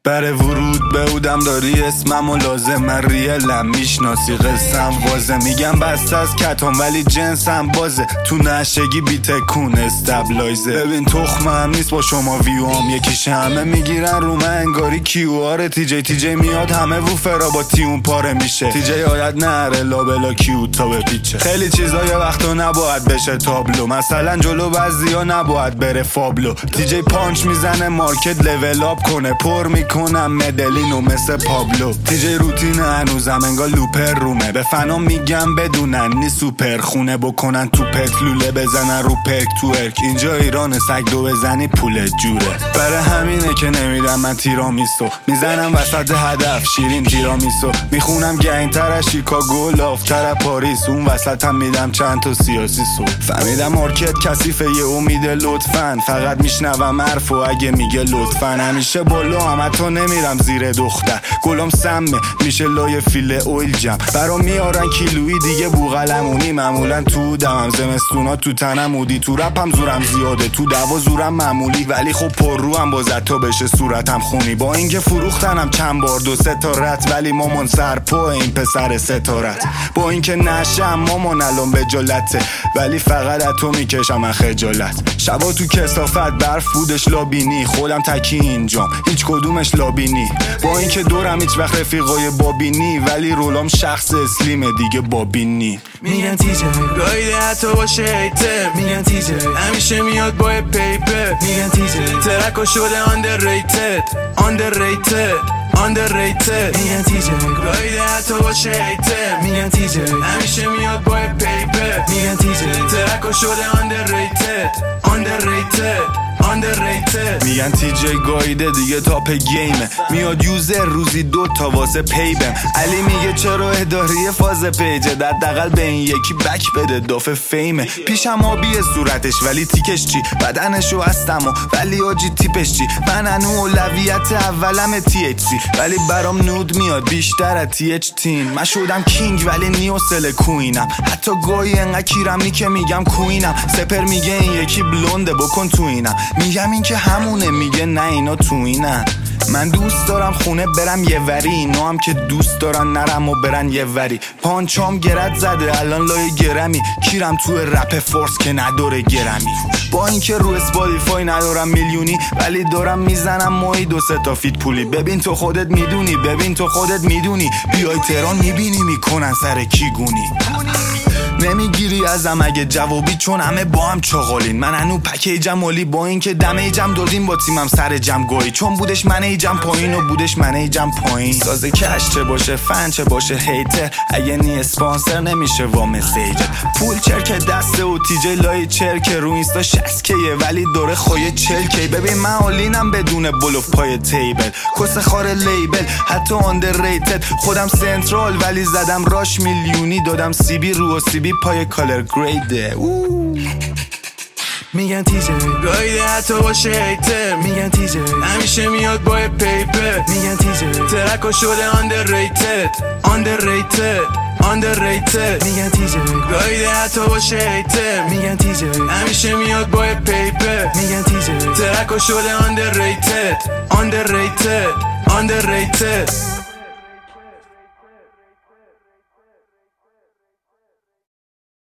برای ورود به اودم داری اسممو لازم، من ریلم میشناسی قصم وازه، میگم بسته از کتم ولی جنسم بازه، تو نشگی بیتکون استبلایزه. ببین تخمم نیست با شما ویوام یکیش، همه میگیرن رو من انگاری کیواره، تی جی میاد همه ووفرا با تیون پاره میشه، تی جی عادت نره لابلا کیو تا بپیچه. خیلی چیزا یه وقتا نباید بشه تابلو، مثلا جلو بعضیا نباید بره فابلو، تی جی پانچ میزنه مارکت لول آپ کنه، پر میکنم مدلینو مثل پابلو، تی جی روتین هنوزم انگار لوپر رومه، به فنا میگم بدونن نی سوپر خونه، بکنن تو پتلوله بزنن رو پک تو ارک، اینجا ایران سگ دو بزنی پول جوره. برای همینه که نمیدم من تیرامیسو، میزنم وسط هدف شیرین تیرامیسو، میخونم گنگتر از شیکاگو لافتر از پاریس، اون وسط هم میدم چند تا سیاسی سو. فهمیدم مارکت کثیفه یه امیده لطفاً، فقط میشنوم حرفو اگه میگه لطفاً، همیشه بالا هم حتی نمیرم زیر دختر، گلم سمه میشه لای فیل اویل جم، برا میارن کیلویی دیگه بوغلمونی، معمولا تو دمم زمستونا تو تنم اودی، تو رپم زورم زیاده تو دوا زورم معمولی، ولی خب پر رو هم باز تا بشه صورتم خونی، با اینکه فروختنم چند بار 2-3 تا رت، ولی مامان سرپا این پسر ستارت، با اینکه نشم مامان الان به جلته، ولی فقط اتو میکشم من خجالت، شبا تو کسافت برف بودش لابینی، خودم تکی اینجام هیچ کدومش لابینی، با اینکه دورم هیچ وقت رفیقای بابینی، ولی رولام شخص اسلیمه دیگه بابینی. میگن تی جی گایده حتی باشه هیتر، میگن تی جی همیشه میاد با پیپر، میگن تی جی ترکو شده underrated میگن تی جی گایده حتی باشه هیتر، میگن تی جی همیشه میاد با پیپر، میگن تی جی ترکو شده underrated میگن تی جی گایده دیگه تاپ گیمه، میاد یوزر روزی 2 تا واسه پیبم، علی میگه چرا اداری فاز پیجه، دقیقاً به این یکی بک بده دافه فیمه، پیشم آبیه صورتش ولی تیکش چی، بدنشو هستم ولی آجی تیپش چی، من انو اولویت اولم تی اچ سی، ولی برام نود میاد بیشتر از تی اچ تین، من شدم کینگ ولی نیوسل کوینم، حتی گاهی انقدر کیرم نی که میگم کوینم، سپر میگه این یکی بلونده بکن تو اینم، میگم این که همونه، میگه نه اینا تو اینن، من دوست دارم خونه برم یه وری، اینا هم که دوست دارن نرم و برن یه وری، پانچام گرد زده الان لای گرمی، کیرم تو رپ فورس که نداره گرمی، با اینکه رو اسپاتیفای ندارم میلیونی، ولی دارم میزنم ماهی 2-3 تا فیت پولی، ببین تو خودت میدونی، بیای تهران میبینی میکنن سر کی گونی، نمیگیری ازم اگه جوابی چون همه با هم چاقالین، من هنو پکیجم مالی، با این که دمیجم دادیم با تیمم سر جم گویی، چون بودش منیجم پایین و بودش منیجم پایین، سازه کش چه باشه فن چه باشه هیتر، اگه نی اسپانسر نمیشه وا مسیجر، پول چرک دسته و تی جی لای چرک، رو اینستا 60 کیه ولی داره خوی 40 کی، ببین من آلینم بدون بلوف پای تیبل، کس خار لیبل حتی underrated، خودم سنترال ولی زدم راش میلیونی، دادم سی بی رو و سی بی پای کالر گریده. میگن تی جی گایده حتی باشه هیتر، میگن تی جی همیشه میاد با پیپر، میگن تی جی ترکو شده underrated میگن تی جی گایده حتی باشه هیتر، میگن تی جی همیشه میاد با پیپر، میگن تی جی ترکو شده underrated